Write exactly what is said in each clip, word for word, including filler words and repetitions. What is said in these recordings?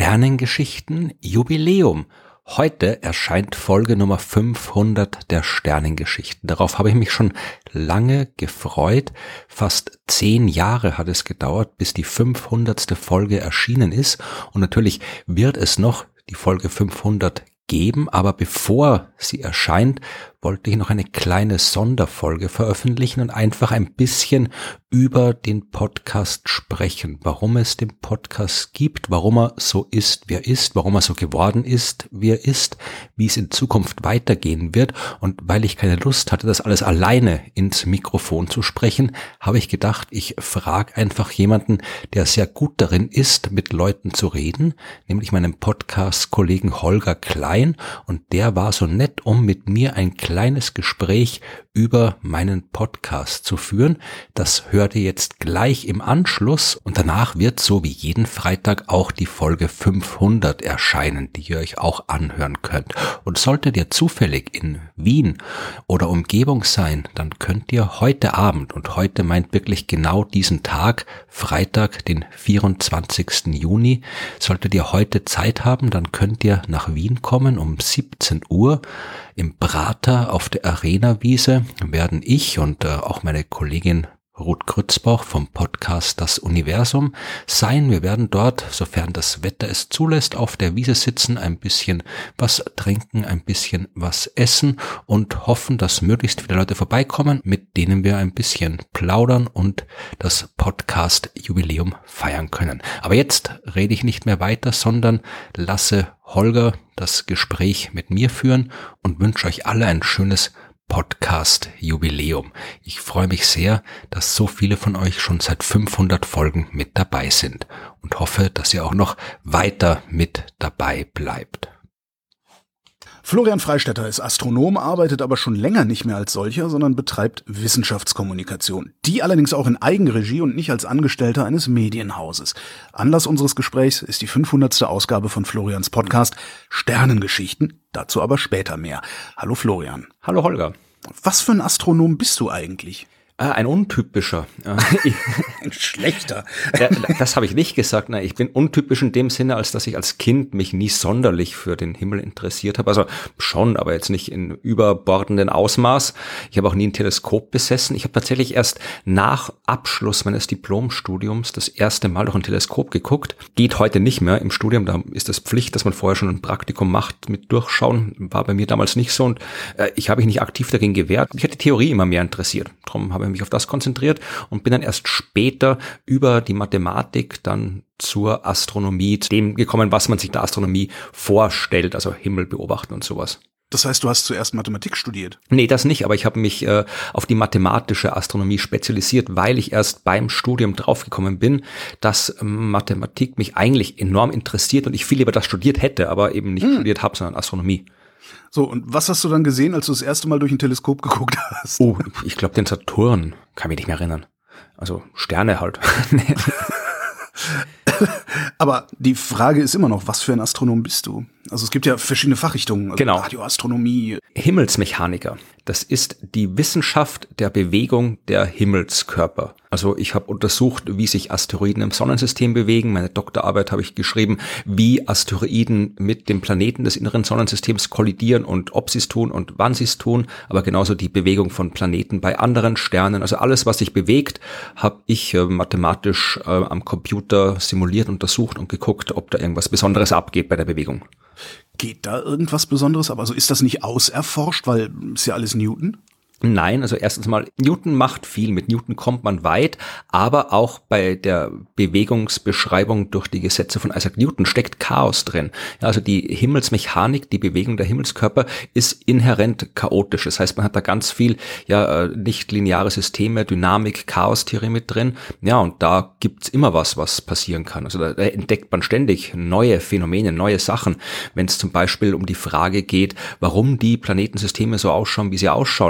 Sternengeschichten Jubiläum. Heute erscheint Folge Nummer fünfhundert der Sternengeschichten. Darauf habe ich mich schon lange gefreut. Fast zehn Jahre hat es gedauert, bis die fünfhundertste Folge erschienen ist. Und natürlich wird es noch die Folge fünfhundert geben, aber bevor sie erscheint, wollte ich noch eine kleine Sonderfolge veröffentlichen und einfach ein bisschen über den Podcast sprechen, warum es den Podcast gibt, warum er so ist, wie er ist, warum er so geworden ist, wie er ist, wie es in Zukunft weitergehen wird. Und weil ich keine Lust hatte, das alles alleine ins Mikrofon zu sprechen, habe ich gedacht, ich frage einfach jemanden, der sehr gut darin ist, mit Leuten zu reden, nämlich meinen Podcast-Kollegen Holger Klein, und der war so nett, um mit mir ein kleines Gespräch über meinen Podcast zu führen. Das hört ihr jetzt gleich im Anschluss und danach wird so wie jeden Freitag auch die Folge fünfhundert erscheinen, die ihr euch auch anhören könnt. Und solltet ihr zufällig in Wien oder Umgebung sein, dann könnt ihr heute Abend, und heute meint wirklich genau diesen Tag, Freitag, den vierundzwanzigsten Juni, solltet ihr heute Zeit haben, dann könnt ihr nach Wien kommen um siebzehn Uhr. Im Prater auf der Arena-Wiese werden ich und äh, auch meine Kollegin Ruth Grützbauch vom Podcast Das Universum sein. Wir werden dort, sofern das Wetter es zulässt, auf der Wiese sitzen, ein bisschen was trinken, ein bisschen was essen und hoffen, dass möglichst viele Leute vorbeikommen, mit denen wir ein bisschen plaudern und das Podcast-Jubiläum feiern können. Aber jetzt rede ich nicht mehr weiter, sondern lasse Holger das Gespräch mit mir führen und wünsche euch alle ein schönes Podcast-Jubiläum. Ich freue mich sehr, dass so viele von euch schon seit fünfhundert Folgen mit dabei sind und hoffe, dass ihr auch noch weiter mit dabei bleibt. Florian Freistetter ist Astronom, arbeitet aber schon länger nicht mehr als solcher, sondern betreibt Wissenschaftskommunikation. Die allerdings auch in Eigenregie und nicht als Angestellter eines Medienhauses. Anlass unseres Gesprächs ist die fünfhundertste Ausgabe von Florians Podcast Sternengeschichten, dazu aber später mehr. Hallo Florian. Hallo Holger. Was für ein Astronom bist du eigentlich? Ein untypischer. Ein schlechter. Das habe ich nicht gesagt. Nein, ich bin untypisch in dem Sinne, als dass ich als Kind mich nie sonderlich für den Himmel interessiert habe. Also schon, aber jetzt nicht in überbordenden Ausmaß. Ich habe auch nie ein Teleskop besessen. Ich habe tatsächlich erst nach Abschluss meines Diplomstudiums das erste Mal durch ein Teleskop geguckt. Geht heute nicht mehr im Studium. Da ist es Pflicht, dass man vorher schon ein Praktikum macht mit Durchschauen. War bei mir damals nicht so. Und äh, ich habe mich nicht aktiv dagegen gewehrt. Mich hat die Theorie immer mehr interessiert. Darum habe ich mich auf das konzentriert und bin dann erst später über die Mathematik dann zur Astronomie, dem gekommen, was man sich der Astronomie vorstellt, also Himmel beobachten und sowas. Das heißt, du hast zuerst Mathematik studiert? Nee, das nicht, aber ich habe mich äh, auf die mathematische Astronomie spezialisiert, weil ich erst beim Studium draufgekommen bin, dass Mathematik mich eigentlich enorm interessiert und ich viel lieber das studiert hätte, aber eben nicht hm. studiert habe, sondern Astronomie. So, und was hast du dann gesehen, als du das erste Mal durch ein Teleskop geguckt hast? Oh, ich glaube den Saturn, kann mich nicht mehr erinnern. Also Sterne halt. Aber die Frage ist immer noch, was für ein Astronom bist du? Also es gibt ja verschiedene Fachrichtungen, also genau. Radioastronomie. Himmelsmechaniker, das ist die Wissenschaft der Bewegung der Himmelskörper. Also ich habe untersucht, wie sich Asteroiden im Sonnensystem bewegen. Meine Doktorarbeit habe ich geschrieben, wie Asteroiden mit dem Planeten des inneren Sonnensystems kollidieren und ob sie es tun und wann sie es tun. Aber genauso die Bewegung von Planeten bei anderen Sternen. Also alles, was sich bewegt, habe ich äh, mathematisch äh, am Computer simuliert, untersucht und geguckt, ob da irgendwas Besonderes abgeht bei der Bewegung. Geht da irgendwas Besonderes ab? Also ist das nicht auserforscht, weil ist ja alles Newton? Nein, also erstens mal, Newton macht viel, mit Newton kommt man weit, aber auch bei der Bewegungsbeschreibung durch die Gesetze von Isaac Newton steckt Chaos drin. Ja, also die Himmelsmechanik, die Bewegung der Himmelskörper ist inhärent chaotisch. Das heißt, man hat da ganz viel ja nicht lineare Systeme, Dynamik, Chaostheorie mit drin. Ja, und da gibt's immer was, was passieren kann. Also da entdeckt man ständig neue Phänomene, neue Sachen. Wenn es zum Beispiel um die Frage geht, warum die Planetensysteme so ausschauen, wie sie ausschauen.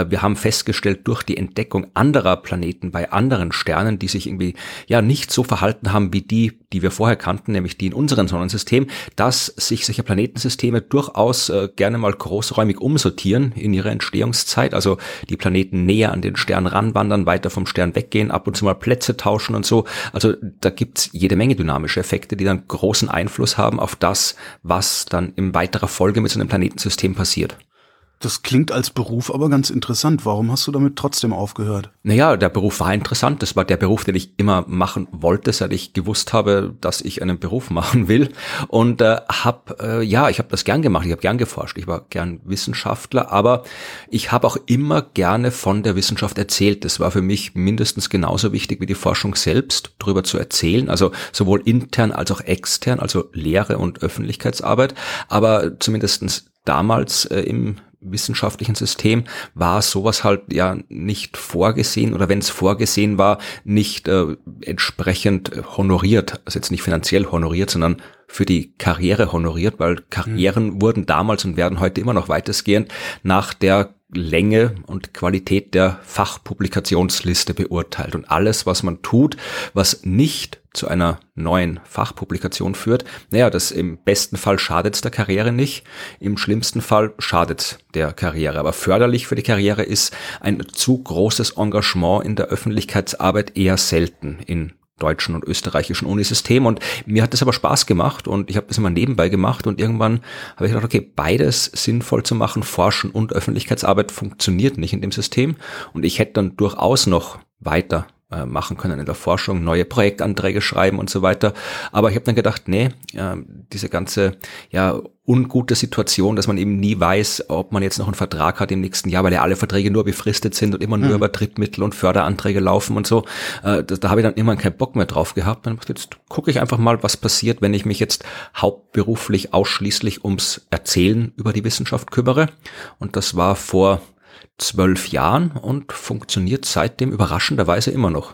wir haben festgestellt durch die Entdeckung anderer Planeten bei anderen Sternen, die sich irgendwie ja nicht so verhalten haben wie die, die wir vorher kannten, nämlich die in unserem Sonnensystem, dass sich solche Planetensysteme durchaus äh, gerne mal großräumig umsortieren in ihrer Entstehungszeit, also die Planeten näher an den Stern ranwandern, weiter vom Stern weggehen, ab und zu mal Plätze tauschen und so. Also da gibt's jede Menge dynamische Effekte, die dann großen Einfluss haben auf das, was dann in weiterer Folge mit so einem Planetensystem passiert. Das klingt als Beruf aber ganz interessant. Warum hast du damit trotzdem aufgehört? Naja, der Beruf war interessant. Das war der Beruf, den ich immer machen wollte, seit ich gewusst habe, dass ich einen Beruf machen will. Und äh, habe, äh, ja, ich habe das gern gemacht. Ich habe gern geforscht. Ich war gern Wissenschaftler. Aber ich habe auch immer gerne von der Wissenschaft erzählt. Das war für mich mindestens genauso wichtig wie die Forschung selbst, darüber zu erzählen. Also sowohl intern als auch extern, also Lehre und Öffentlichkeitsarbeit. Aber zumindestens damals äh, im wissenschaftlichen System war sowas halt ja nicht vorgesehen oder wenn es vorgesehen war, nicht äh, entsprechend honoriert, also jetzt nicht finanziell honoriert, sondern für die Karriere honoriert, weil Karrieren mhm. wurden damals und werden heute immer noch weitestgehend nach der Länge und Qualität der Fachpublikationsliste beurteilt. Und alles, was man tut, was nicht zu einer neuen Fachpublikation führt, naja, das im besten Fall schadet's der Karriere nicht, im schlimmsten Fall schadet's der Karriere. Aber förderlich für die Karriere ist ein zu großes Engagement in der Öffentlichkeitsarbeit eher selten in deutschen und österreichischen Unisystem. Und mir hat das aber Spaß gemacht und ich habe das immer nebenbei gemacht und irgendwann habe ich gedacht, okay, beides sinnvoll zu machen, Forschen und Öffentlichkeitsarbeit funktioniert nicht in dem System und ich hätte dann durchaus noch weiter äh, machen können in der Forschung, neue Projektanträge schreiben und so weiter. Aber ich habe dann gedacht, nee, äh, diese ganze ja ungute Situation, dass man eben nie weiß, ob man jetzt noch einen Vertrag hat im nächsten Jahr, weil ja alle Verträge nur befristet sind und immer nur mhm. über Drittmittel und Förderanträge laufen und so. Äh, da da habe ich dann immer keinen Bock mehr drauf gehabt. Dann jetzt gucke ich einfach mal, was passiert, wenn ich mich jetzt hauptberuflich ausschließlich ums Erzählen über die Wissenschaft kümmere. Und das war vor zwölf Jahren und funktioniert seitdem überraschenderweise immer noch.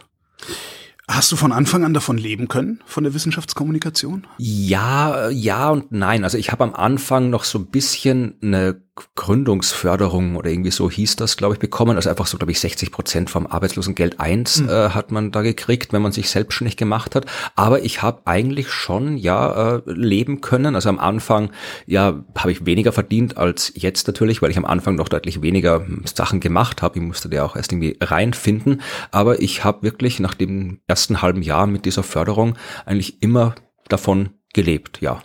Hast du von Anfang an davon leben können, von der Wissenschaftskommunikation? Ja, ja und nein. Also ich habe am Anfang noch so ein bisschen eine Gründungsförderung oder irgendwie so hieß das, glaube ich, bekommen. Also einfach so, glaube ich, sechzig Prozent vom Arbeitslosengeld eins mhm. äh, hat man da gekriegt, wenn man sich selbstständig gemacht hat. Aber ich habe eigentlich schon, ja, äh, leben können. Also am Anfang, ja, habe ich weniger verdient als jetzt natürlich, weil ich am Anfang noch deutlich weniger Sachen gemacht habe. Ich musste da auch erst irgendwie reinfinden. Aber ich habe wirklich nach dem ersten halben Jahr mit dieser Förderung eigentlich immer davon gelebt, ja.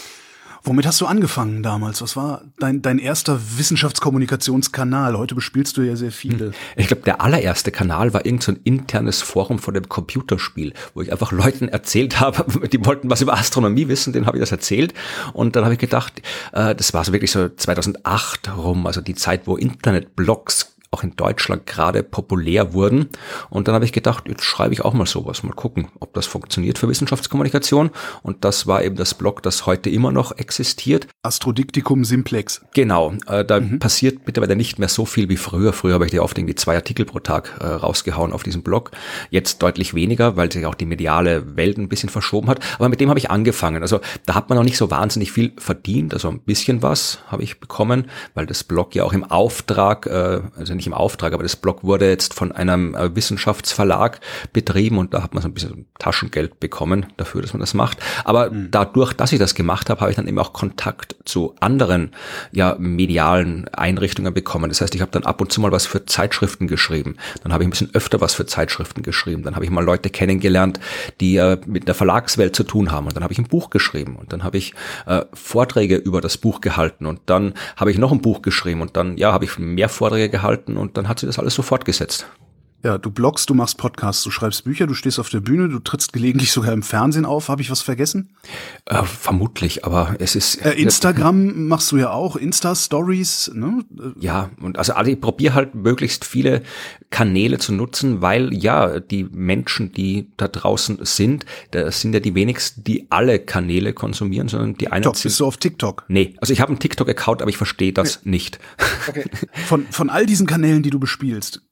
Womit hast du angefangen damals? Was war dein, dein erster Wissenschaftskommunikationskanal? Heute bespielst du ja sehr viele. Ich glaube, der allererste Kanal war irgend so ein internes Forum von dem Computerspiel, wo ich einfach Leuten erzählt habe, die wollten was über Astronomie wissen, denen habe ich das erzählt. Und dann habe ich gedacht, äh, das war so wirklich so zweitausendacht rum, also die Zeit, wo Internetblogs auch in Deutschland gerade populär wurden. Und dann habe ich gedacht, jetzt schreibe ich auch mal sowas, mal gucken, ob das funktioniert für Wissenschaftskommunikation. Und das war eben das Blog, das heute immer noch existiert. Astrodiktikum Simplex. Genau, äh, da mhm. passiert mittlerweile nicht mehr so viel wie früher. Früher habe ich dir oft irgendwie zwei Artikel pro Tag äh, rausgehauen auf diesem Blog. Jetzt deutlich weniger, weil sich auch die mediale Welt ein bisschen verschoben hat. Aber mit dem habe ich angefangen. Also da hat man noch nicht so wahnsinnig viel verdient. Also ein bisschen was habe ich bekommen, weil das Blog ja auch im Auftrag, äh, also nicht im Auftrag, aber das Blog wurde jetzt von einem äh, Wissenschaftsverlag betrieben und da hat man so ein bisschen Taschengeld bekommen dafür, dass man das macht. Aber mhm. dadurch, dass ich das gemacht habe, habe ich dann eben auch Kontakt zu anderen ja medialen Einrichtungen bekommen. Das heißt, ich habe dann ab und zu mal was für Zeitschriften geschrieben. Dann habe ich ein bisschen öfter was für Zeitschriften geschrieben. Dann habe ich mal Leute kennengelernt, die äh, mit der Verlagswelt zu tun haben. Und dann habe ich ein Buch geschrieben und dann habe ich äh, Vorträge über das Buch gehalten und dann habe ich noch ein Buch geschrieben und dann ja habe ich mehr Vorträge gehalten und dann hat sich das alles so fortgesetzt. Ja, du bloggst, du machst Podcasts, du schreibst Bücher, du stehst auf der Bühne, du trittst gelegentlich sogar im Fernsehen auf. Habe ich was vergessen? Äh, vermutlich, aber es ist... Äh, Instagram machst du ja auch, Insta-Stories, ne? Ja, und also ich probiere halt möglichst viele Kanäle zu nutzen, weil ja, die Menschen, die da draußen sind, das sind ja die wenigsten, die alle Kanäle konsumieren, sondern die einen... TikTok, bist du auf TikTok? Nee, also ich habe einen TikTok-Account, aber ich verstehe das okay. nicht. Okay. Von, von all diesen Kanälen, die du bespielst,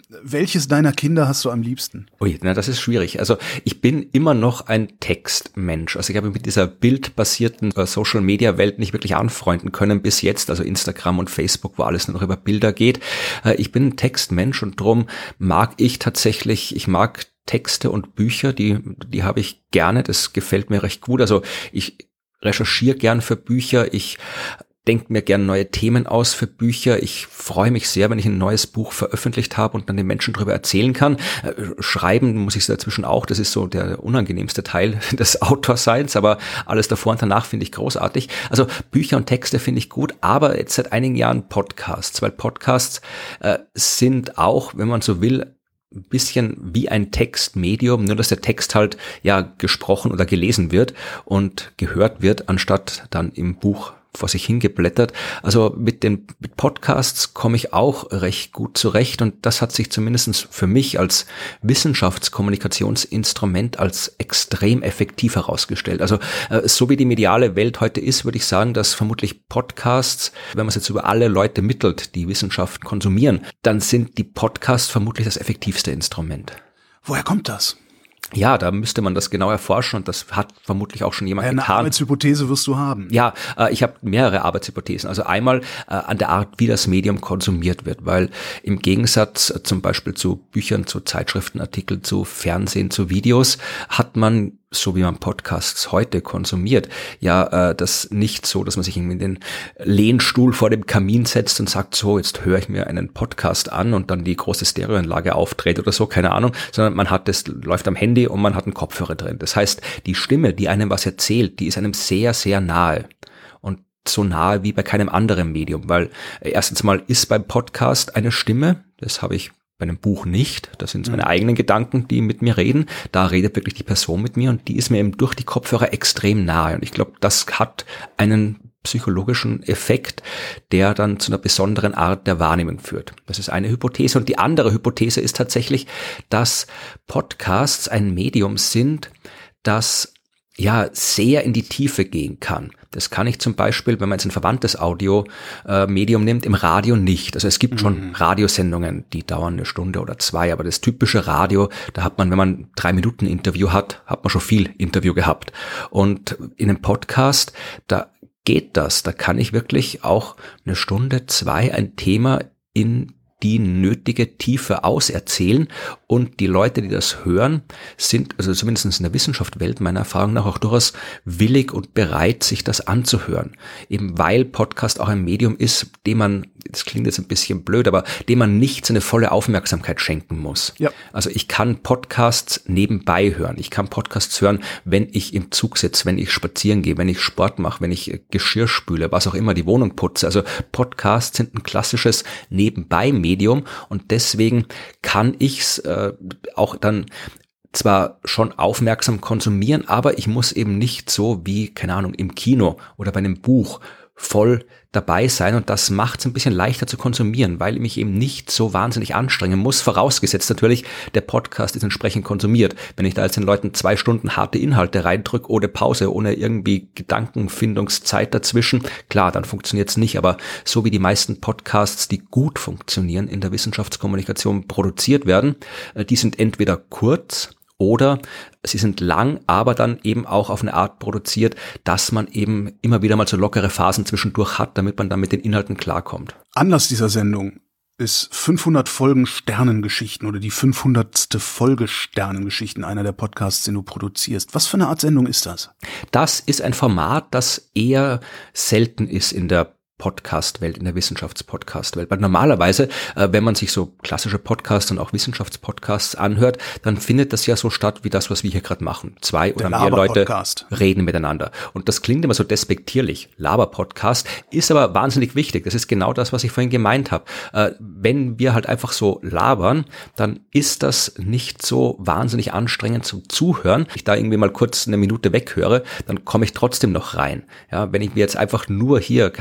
Welches deiner Kinder hast du am liebsten? Ui, na, das ist schwierig. Also ich bin immer noch ein Textmensch. Also ich habe mit dieser bildbasierten äh, Social-Media-Welt nicht wirklich anfreunden können bis jetzt. Also Instagram und Facebook, wo alles nur noch über Bilder geht. Äh, ich bin ein Textmensch und drum mag ich tatsächlich, ich mag Texte und Bücher, die, die habe ich gerne. Das gefällt mir recht gut. Also ich recherchiere gern für Bücher. Ich denke mir gern neue Themen aus für Bücher. Ich freue mich sehr, wenn ich ein neues Buch veröffentlicht habe und dann den Menschen darüber erzählen kann. Schreiben muss ich dazwischen auch. Das ist so der unangenehmste Teil des Autorseins, aber alles davor und danach finde ich großartig. Also Bücher und Texte finde ich gut, aber jetzt seit einigen Jahren Podcasts, weil Podcasts äh, sind auch, wenn man so will, ein bisschen wie ein Textmedium, nur dass der Text halt ja gesprochen oder gelesen wird und gehört wird, anstatt dann im Buch vor sich hingeblättert. Also mit den mit Podcasts komme ich auch recht gut zurecht und das hat sich zumindest für mich als Wissenschaftskommunikationsinstrument als extrem effektiv herausgestellt. Also äh, so wie die mediale Welt heute ist, würde ich sagen, dass vermutlich Podcasts, wenn man es jetzt über alle Leute mittelt, die Wissenschaft konsumieren, dann sind die Podcasts vermutlich das effektivste Instrument. Woher kommt das? Ja, da müsste man das genau erforschen und das hat vermutlich auch schon jemand ja, eine getan. Eine Arbeitshypothese wirst du haben. Ja, äh, ich habe mehrere Arbeitshypothesen. Also einmal äh, an der Art, wie das Medium konsumiert wird, weil im Gegensatz äh, zum Beispiel zu Büchern, zu Zeitschriftenartikeln, zu Fernsehen, zu Videos hat man, so wie man Podcasts heute konsumiert, ja, äh, das nicht so, dass man sich irgendwie in den Lehnstuhl vor dem Kamin setzt und sagt, so, jetzt höre ich mir einen Podcast an und dann die große Stereoanlage aufdreht oder so, keine Ahnung, sondern man hat das, läuft am Handy und man hat einen Kopfhörer drin. Das heißt, die Stimme, die einem was erzählt, die ist einem sehr, sehr nahe. Und so nahe wie bei keinem anderen Medium, weil äh, erstens mal ist beim Podcast eine Stimme, das habe ich bei einem Buch nicht, das sind meine eigenen Gedanken, die mit mir reden. Da redet wirklich die Person mit mir und die ist mir eben durch die Kopfhörer extrem nahe. Und ich glaube, das hat einen psychologischen Effekt, der dann zu einer besonderen Art der Wahrnehmung führt. Das ist eine Hypothese. Und die andere Hypothese ist tatsächlich, dass Podcasts ein Medium sind, das ja sehr in die Tiefe gehen kann. Das kann ich zum Beispiel, wenn man jetzt ein verwandtes Audio-Medium äh, nimmt, im Radio nicht. Also es gibt mhm. schon Radiosendungen, die dauern eine Stunde oder zwei, aber das typische Radio, da hat man, wenn man drei Minuten Interview hat, hat man schon viel Interview gehabt. Und in einem Podcast, da geht das, da kann ich wirklich auch eine Stunde, zwei ein Thema in die nötige Tiefe auserzählen und die Leute, die das hören, sind, also zumindest in der Wissenschaftswelt meiner Erfahrung nach auch durchaus willig und bereit, sich das anzuhören. Eben weil Podcast auch ein Medium ist, dem man, das klingt jetzt ein bisschen blöd, aber dem man nicht seine volle Aufmerksamkeit schenken muss. Ja. Also ich kann Podcasts nebenbei hören. Ich kann Podcasts hören, wenn ich im Zug sitze, wenn ich spazieren gehe, wenn ich Sport mache, wenn ich Geschirr spüle, was auch immer, die Wohnung putze. Also Podcasts sind ein klassisches Nebenbei-Medium. Medium und deswegen kann ich es äh, auch dann zwar schon aufmerksam konsumieren, aber ich muss eben nicht so wie, keine Ahnung, im Kino oder bei einem Buch voll dabei sein und das macht es ein bisschen leichter zu konsumieren, weil ich mich eben nicht so wahnsinnig anstrengen muss, vorausgesetzt natürlich, der Podcast ist entsprechend konsumiert. Wenn ich da jetzt den Leuten zwei Stunden harte Inhalte reindrücke, ohne Pause, ohne irgendwie Gedankenfindungszeit dazwischen, klar, dann funktioniert es nicht, aber so wie die meisten Podcasts, die gut funktionieren in der Wissenschaftskommunikation produziert werden, die sind entweder kurz, oder sie sind lang, aber dann eben auch auf eine Art produziert, dass man eben immer wieder mal so lockere Phasen zwischendurch hat, damit man dann mit den Inhalten klarkommt. Anlass dieser Sendung ist fünfhundert Folgen Sternengeschichten oder die fünfhundertste Folge Sternengeschichten, einer der Podcasts, den du produzierst. Was für eine Art Sendung ist das? Das ist ein Format, das eher selten ist in der Podcast-Welt, in der Wissenschaftspodcast-Welt. Weil normalerweise, äh, wenn man sich so klassische Podcasts und auch Wissenschaftspodcasts anhört, dann findet das ja so statt wie das, was wir hier gerade machen. Zwei oder mehr Leute reden miteinander. Und das klingt immer so despektierlich. Laber-Podcast ist aber wahnsinnig wichtig. Das ist genau das, was ich vorhin gemeint habe. Äh, wenn wir halt einfach so labern, dann ist das nicht so wahnsinnig anstrengend zum Zuhören. Wenn ich da irgendwie mal kurz eine Minute weghöre, dann komme ich trotzdem noch rein. Ja, wenn ich mir jetzt einfach nur hier den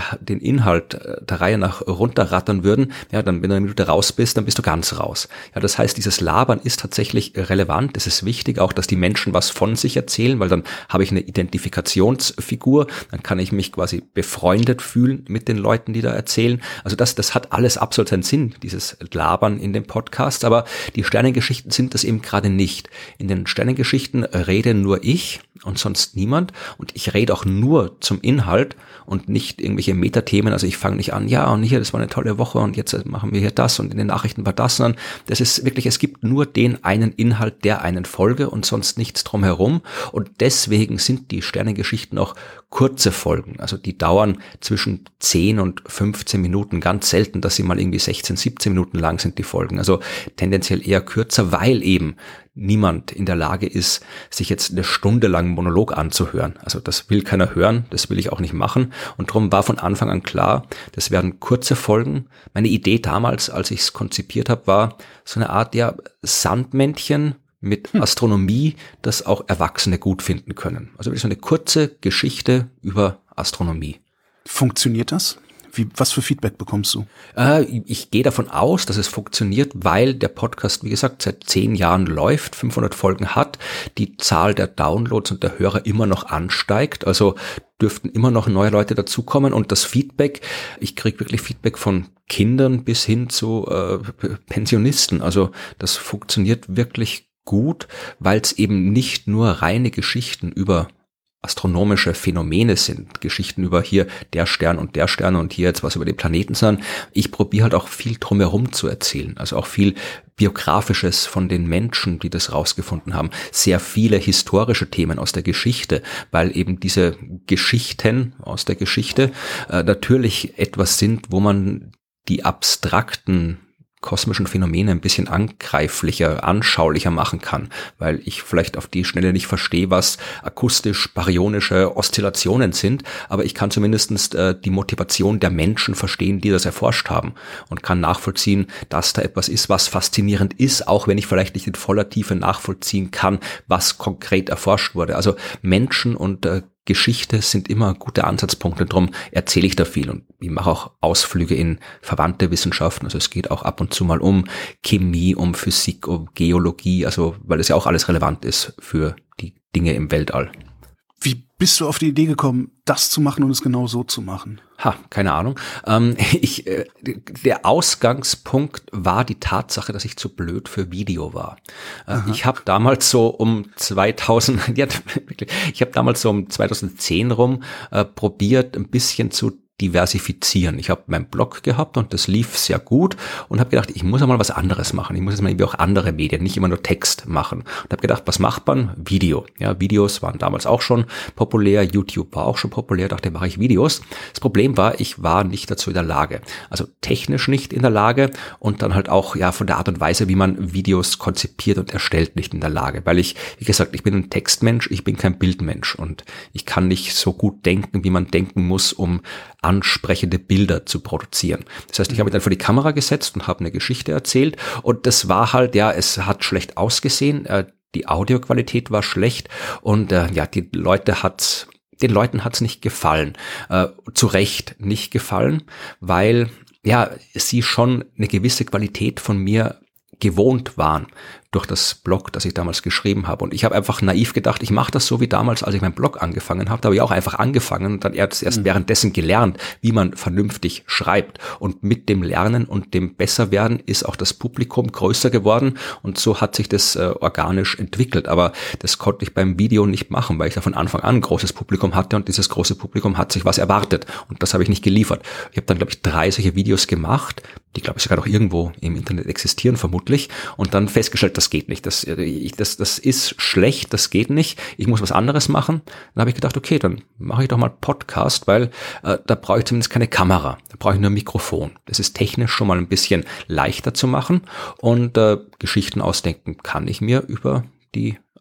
Inhalt äh, der Reihe nach runterrattern würden, ja, dann, wenn du eine Minute raus bist, dann bist du ganz raus. Ja, das heißt, dieses Labern ist tatsächlich relevant. Es ist wichtig auch, dass die Menschen was von sich erzählen, weil dann habe ich eine Identifikationsfigur, dann kann ich mich quasi befreundet fühlen mit den Leuten, die da erzählen. Also das, das hat alles absolut einen Sinn, dieses Labern in dem Podcast, aber die Sternengeschichten sind das eben gerade nicht. In den Sternengeschichten rede nur ich und sonst niemand und ich rede auch nur zum Inhalt und nicht irgendwelche Metathemen, also ich fange nicht an, ja und hier, das war eine tolle Woche und jetzt machen wir hier das und in den Nachrichten war das, sondern das ist wirklich, es gibt nur den einen Inhalt der einen Folge und sonst nichts drumherum und deswegen sind die Sternengeschichten auch kurze Folgen, also die dauern zwischen zehn und fünfzehn Minuten, ganz selten, dass sie mal irgendwie sechzehn, siebzehn Minuten lang sind, die Folgen, also tendenziell eher kürzer, weil eben niemand in der Lage ist, sich jetzt eine Stunde lang Monolog anzuhören. Also das will keiner hören, das will ich auch nicht machen. Und darum war von Anfang an klar, das werden kurze Folgen. Meine Idee damals, als ich es konzipiert habe, war so eine Art ja Sandmännchen mit hm. Astronomie, das auch Erwachsene gut finden können. Also so eine kurze Geschichte über Astronomie. Funktioniert das? Wie, was für Feedback bekommst du? Äh, ich gehe davon aus, dass es funktioniert, weil der Podcast, wie gesagt, seit zehn Jahren läuft, fünfhundert Folgen hat, die Zahl der Downloads und der Hörer immer noch ansteigt, also dürften immer noch neue Leute dazukommen und das Feedback, ich kriege wirklich Feedback von Kindern bis hin zu äh, Pensionisten, also das funktioniert wirklich gut, weil es eben nicht nur reine Geschichten über astronomische Phänomene sind, Geschichten über hier der Stern und der Stern und hier jetzt was über die Planeten, sondern ich probiere halt auch viel drumherum zu erzählen, also auch viel Biografisches von den Menschen, die das rausgefunden haben, sehr viele historische Themen aus der Geschichte, weil eben diese Geschichten aus der Geschichte äh, natürlich etwas sind, wo man die abstrakten kosmischen Phänomene ein bisschen angreiflicher, anschaulicher machen kann, weil ich vielleicht auf die Schnelle nicht verstehe, was akustisch-baryonische Oszillationen sind, aber ich kann zumindest äh, die Motivation der Menschen verstehen, die das erforscht haben und kann nachvollziehen, dass da etwas ist, was faszinierend ist, auch wenn ich vielleicht nicht in voller Tiefe nachvollziehen kann, was konkret erforscht wurde. Also Menschen und äh, Geschichte sind immer gute Ansatzpunkte, darum erzähle ich da viel und ich mache auch Ausflüge in verwandte Wissenschaften, also es geht auch ab und zu mal um Chemie, um Physik, um Geologie, also weil das ja auch alles relevant ist für die Dinge im Weltall. Wie bist du auf die Idee gekommen, das zu machen und es genau so zu machen? Ha, keine Ahnung. Ähm, ich, äh, der Ausgangspunkt war die Tatsache, dass ich zu blöd für Video war. Äh, ich habe damals so um zweitausend, ja, ich habe damals so um zweitausendzehn rum äh, probiert, ein bisschen zu diversifizieren. Ich habe meinen Blog gehabt und das lief sehr gut und habe gedacht, ich muss einmal was anderes machen. Ich muss jetzt mal irgendwie auch andere Medien, nicht immer nur Text machen. Und habe gedacht, was macht man? Video. Ja, Videos waren damals auch schon populär, YouTube war auch schon populär, dachte, mache ich Videos. Das Problem war, ich war nicht dazu in der Lage. Also technisch nicht in der Lage und dann halt auch ja von der Art und Weise, wie man Videos konzipiert und erstellt, nicht in der Lage. Weil ich, wie gesagt, ich bin ein Textmensch, ich bin kein Bildmensch und ich kann nicht so gut denken, wie man denken muss, um ansprechende Bilder zu produzieren. Das heißt, ich habe mich dann vor die Kamera gesetzt und habe eine Geschichte erzählt und das war halt, ja, es hat schlecht ausgesehen, äh, die Audioqualität war schlecht und äh, ja, die Leute hat's, den Leuten hat's nicht gefallen. Äh, zu Recht nicht gefallen, weil ja, sie schon eine gewisse Qualität von mir gewohnt waren durch das Blog, das ich damals geschrieben habe. Und ich habe einfach naiv gedacht, ich mache das so wie damals, als ich meinen Blog angefangen habe. Da habe ich auch einfach angefangen und dann erst, erst mhm. währenddessen gelernt, wie man vernünftig schreibt. Und mit dem Lernen und dem Besserwerden ist auch das Publikum größer geworden und so hat sich das äh, organisch entwickelt. Aber das konnte ich beim Video nicht machen, weil ich da von Anfang an ein großes Publikum hatte und dieses große Publikum hat sich was erwartet. Und das habe ich nicht geliefert. Ich habe dann, glaube ich, drei solche Videos gemacht, die, glaube ich, sogar noch irgendwo im Internet existieren, vermutlich. Und dann festgestellt, das geht nicht, das, ich, das, das ist schlecht, das geht nicht, ich muss was anderes machen. Dann habe ich gedacht, okay, dann mache ich doch mal Podcast, weil äh, da brauche ich zumindest keine Kamera, da brauche ich nur ein Mikrofon. Das ist technisch schon mal ein bisschen leichter zu machen und äh, Geschichten ausdenken kann ich mir über die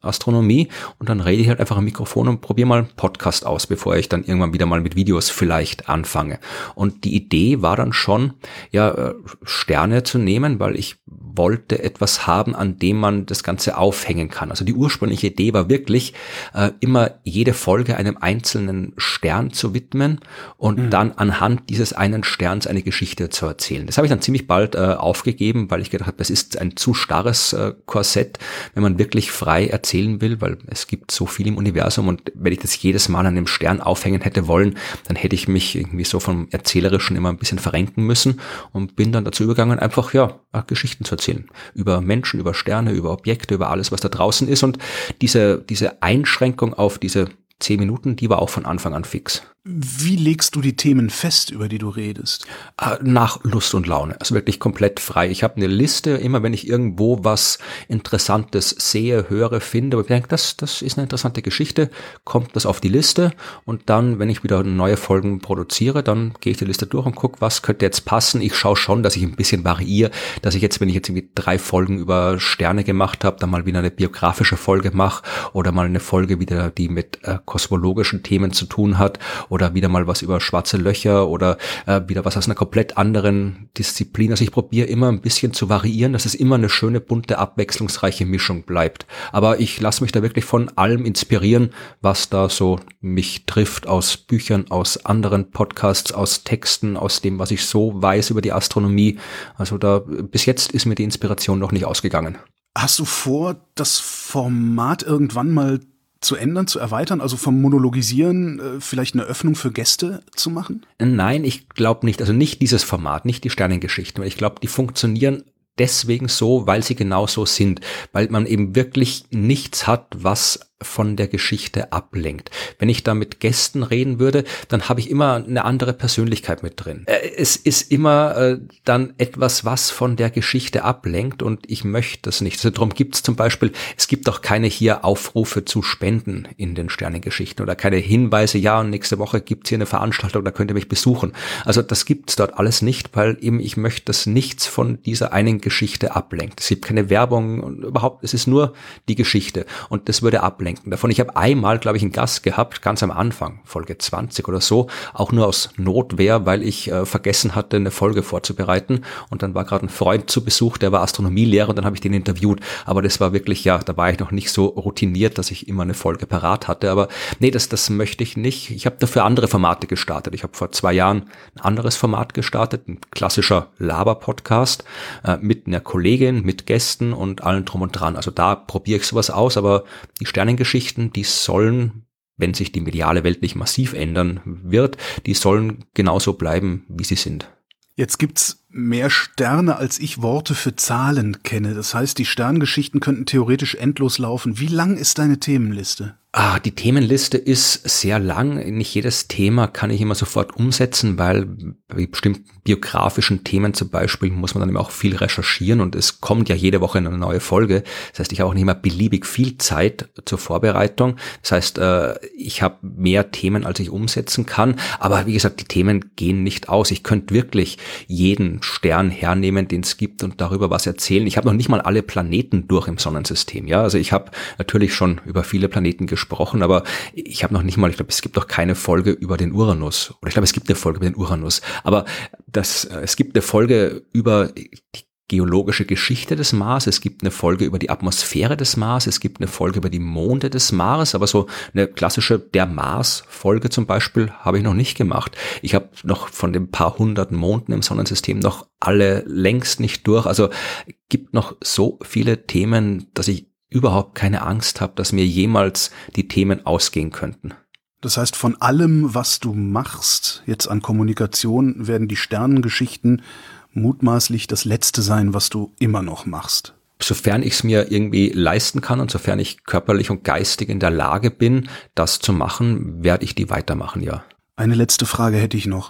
Astronomie und dann rede ich halt einfach am Mikrofon und probiere mal einen Podcast aus, bevor ich dann irgendwann wieder mal mit Videos vielleicht anfange. Und die Idee war dann schon, ja, Sterne zu nehmen, weil ich wollte etwas haben, an dem man das Ganze aufhängen kann. Also die ursprüngliche Idee war wirklich, äh, immer jede Folge einem einzelnen Stern zu widmen und mhm. dann anhand dieses einen Sterns eine Geschichte zu erzählen. Das habe ich dann ziemlich bald äh, aufgegeben, weil ich gedacht habe, das ist ein zu starres äh, Korsett, wenn man wirklich frei erzählen will, weil es gibt so viel im Universum und wenn ich das jedes Mal an einem Stern aufhängen hätte wollen, dann hätte ich mich irgendwie so vom Erzählerischen immer ein bisschen verrenken müssen und bin dann dazu übergegangen, einfach ja Geschichten zu erzählen. Über Menschen, über Sterne, über Objekte, über alles, was da draußen ist. Und diese, diese Einschränkung auf diese zehn Minuten, die war auch von Anfang an fix. Wie legst du die Themen fest, über die du redest? Nach Lust und Laune, also wirklich komplett frei. Ich habe eine Liste, immer wenn ich irgendwo was Interessantes sehe, höre, finde, aber ich denke, das, das ist eine interessante Geschichte, kommt das auf die Liste und dann, wenn ich wieder neue Folgen produziere, dann gehe ich die Liste durch und gucke, was könnte jetzt passen. Ich schaue schon, dass ich ein bisschen variiere, dass ich jetzt, wenn ich jetzt irgendwie drei Folgen über Sterne gemacht habe, dann mal wieder eine biografische Folge mache oder mal eine Folge wieder, die mit äh, kosmologischen Themen zu tun hat oder wieder mal was über schwarze Löcher oder äh, wieder was aus einer komplett anderen Disziplin. Also ich probiere immer ein bisschen zu variieren, dass es immer eine schöne, bunte, abwechslungsreiche Mischung bleibt. Aber ich lasse mich da wirklich von allem inspirieren, was da so mich trifft, aus Büchern, aus anderen Podcasts, aus Texten, aus dem, was ich so weiß über die Astronomie. Also da bis jetzt ist mir die Inspiration noch nicht ausgegangen. Hast du vor, das Format irgendwann mal zu ändern, zu erweitern, also vom Monologisieren äh, vielleicht eine Öffnung für Gäste zu machen? Nein, ich glaube nicht, also nicht dieses Format, nicht die Sternengeschichten, weil ich glaube, die funktionieren deswegen so, weil sie genau so sind, weil man eben wirklich nichts hat, was von der Geschichte ablenkt. Wenn ich da mit Gästen reden würde, dann habe ich immer eine andere Persönlichkeit mit drin. Es ist immer äh, dann etwas, was von der Geschichte ablenkt und ich möchte das nicht. Also darum gibt es zum Beispiel, es gibt auch keine hier Aufrufe zu spenden in den Sternengeschichten oder keine Hinweise, ja, und nächste Woche gibt es hier eine Veranstaltung, da könnt ihr mich besuchen. Also das gibt es dort alles nicht, weil eben ich möchte, dass nichts von dieser einen Geschichte ablenkt. Es gibt keine Werbung und überhaupt, es ist nur die Geschichte und das würde ablenken. Davon. Ich habe einmal, glaube ich, einen Gast gehabt, ganz am Anfang, Folge zwanzig oder so, auch nur aus Notwehr, weil ich äh, vergessen hatte, eine Folge vorzubereiten und dann war gerade ein Freund zu Besuch, der war Astronomielehrer und dann habe ich den interviewt, aber das war wirklich, ja, da war ich noch nicht so routiniert, dass ich immer eine Folge parat hatte, aber nee, das, das möchte ich nicht. Ich habe dafür andere Formate gestartet. Ich habe vor zwei Jahren ein anderes Format gestartet, ein klassischer Laber-Podcast äh, mit einer Kollegin, mit Gästen und allen drum und dran. Also da probiere ich sowas aus, aber die Sternengeschichten Geschichten, die sollen, wenn sich die mediale Welt nicht massiv ändern wird, die sollen genauso bleiben, wie sie sind. Jetzt gibt's mehr Sterne, als ich Worte für Zahlen kenne. Das heißt, die Sterngeschichten könnten theoretisch endlos laufen. Wie lang ist deine Themenliste? Ah, die Themenliste ist sehr lang. Nicht jedes Thema kann ich immer sofort umsetzen, weil bei bestimmten biografischen Themen zum Beispiel muss man dann eben auch viel recherchieren und es kommt ja jede Woche eine neue Folge. Das heißt, ich habe auch nicht immer beliebig viel Zeit zur Vorbereitung. Das heißt, ich habe mehr Themen, als ich umsetzen kann. Aber wie gesagt, die Themen gehen nicht aus. Ich könnte wirklich jeden Stern hernehmen, den es gibt und darüber was erzählen. Ich habe noch nicht mal alle Planeten durch im Sonnensystem. Ja, also ich habe natürlich schon über viele Planeten gesprochen. gesprochen, aber ich habe noch nicht mal, ich glaube, es gibt noch keine Folge über den Uranus. Oder ich glaube, es gibt eine Folge über den Uranus. Aber das, es gibt eine Folge über die geologische Geschichte des Mars, es gibt eine Folge über die Atmosphäre des Mars, es gibt eine Folge über die Monde des Mars, aber so eine klassische Der Mars-Folge zum Beispiel habe ich noch nicht gemacht. Ich habe noch von den paar hundert Monden im Sonnensystem noch alle längst nicht durch. Also gibt noch so viele Themen, dass ich überhaupt keine Angst habe, dass mir jemals die Themen ausgehen könnten. Das heißt, von allem, was du machst, jetzt an Kommunikation, werden die Sternengeschichten mutmaßlich das Letzte sein, was du immer noch machst. Sofern ich es mir irgendwie leisten kann und sofern ich körperlich und geistig in der Lage bin, das zu machen, werde ich die weitermachen, ja. Eine letzte Frage hätte ich noch.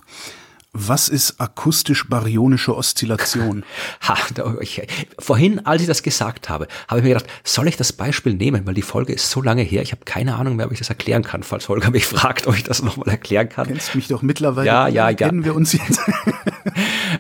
Was ist akustisch-baryonische Oszillation? Ha, ich, vorhin, als ich das gesagt habe, habe ich mir gedacht, soll ich das Beispiel nehmen, weil die Folge ist so lange her, ich habe keine Ahnung mehr, ob ich das erklären kann, falls Holger mich fragt, ob ich das nochmal erklären kann. Du kennst mich doch mittlerweile, ja, ja, ja. kennen wir uns jetzt.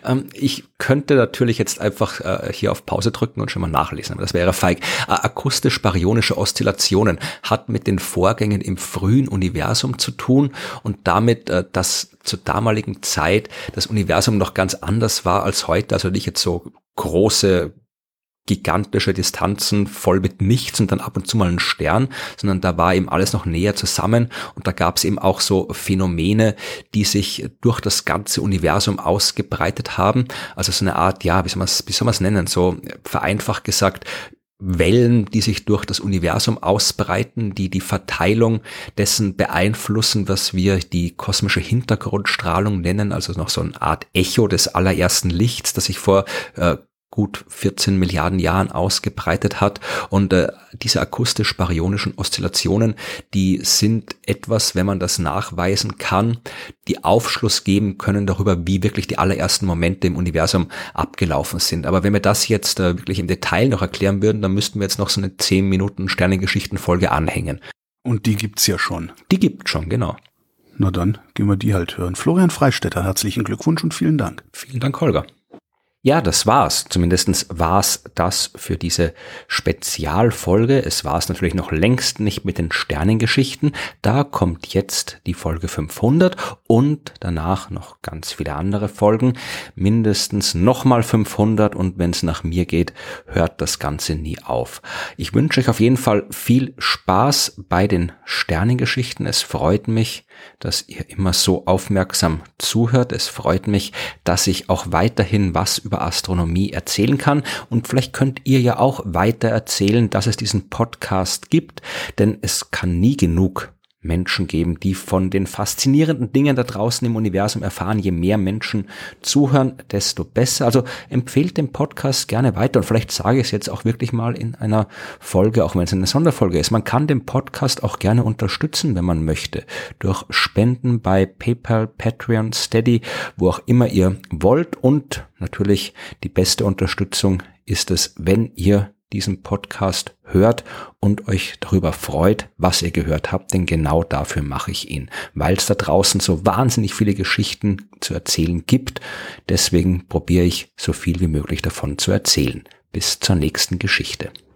Ähm, ich könnte natürlich jetzt einfach äh, hier auf Pause drücken und schon mal nachlesen, aber das wäre feig. Äh, akustisch-baryonische Oszillationen hat mit den Vorgängen im frühen Universum zu tun und damit, äh, dass zur damaligen Zeit das Universum noch ganz anders war als heute, also nicht jetzt so große gigantische Distanzen voll mit nichts und dann ab und zu mal ein Stern, sondern da war eben alles noch näher zusammen und da gab es eben auch so Phänomene, die sich durch das ganze Universum ausgebreitet haben. Also so eine Art, ja, wie soll man es, wie soll man es nennen, so vereinfacht gesagt, Wellen, die sich durch das Universum ausbreiten, die die Verteilung dessen beeinflussen, was wir die kosmische Hintergrundstrahlung nennen, also noch so eine Art Echo des allerersten Lichts, das sich vor äh, gut vierzehn Milliarden Jahren ausgebreitet hat. Und äh, diese akustisch-baryonischen Oszillationen, die sind etwas, wenn man das nachweisen kann, die Aufschluss geben können darüber, wie wirklich die allerersten Momente im Universum abgelaufen sind. Aber wenn wir das jetzt äh, wirklich im Detail noch erklären würden, dann müssten wir jetzt noch so eine zehn Minuten Sternengeschichten-Folge anhängen. Und die gibt's ja schon. Die gibt schon, genau. Na dann, gehen wir die halt hören. Florian Freistetter, herzlichen Glückwunsch und vielen Dank. Vielen Dank, Holger. Ja, das war's. Zumindestens war's das für diese Spezialfolge. Es war's natürlich noch längst nicht mit den Sternengeschichten. Da kommt jetzt die Folge fünfhundert und danach noch ganz viele andere Folgen. Mindestens nochmal fünfhundert und wenn es nach mir geht, hört das Ganze nie auf. Ich wünsche euch auf jeden Fall viel Spaß bei den Sternengeschichten. Es freut mich, dass ihr immer so aufmerksam zuhört. Es freut mich, dass ich auch weiterhin was über Astronomie erzählen kann und vielleicht könnt ihr ja auch weiter erzählen, dass es diesen Podcast gibt, denn es kann nie genug Menschen geben, die von den faszinierenden Dingen da draußen im Universum erfahren. Je mehr Menschen zuhören, desto besser. Also empfehlt den Podcast gerne weiter und vielleicht sage ich es jetzt auch wirklich mal in einer Folge, auch wenn es eine Sonderfolge ist. Man kann den Podcast auch gerne unterstützen, wenn man möchte, durch Spenden bei PayPal, Patreon, Steady, wo auch immer ihr wollt. Und natürlich die beste Unterstützung ist es, wenn ihr diesen Podcast hört und euch darüber freut, was ihr gehört habt, denn genau dafür mache ich ihn, weil es da draußen so wahnsinnig viele Geschichten zu erzählen gibt. Deswegen probiere ich so viel wie möglich davon zu erzählen. Bis zur nächsten Geschichte.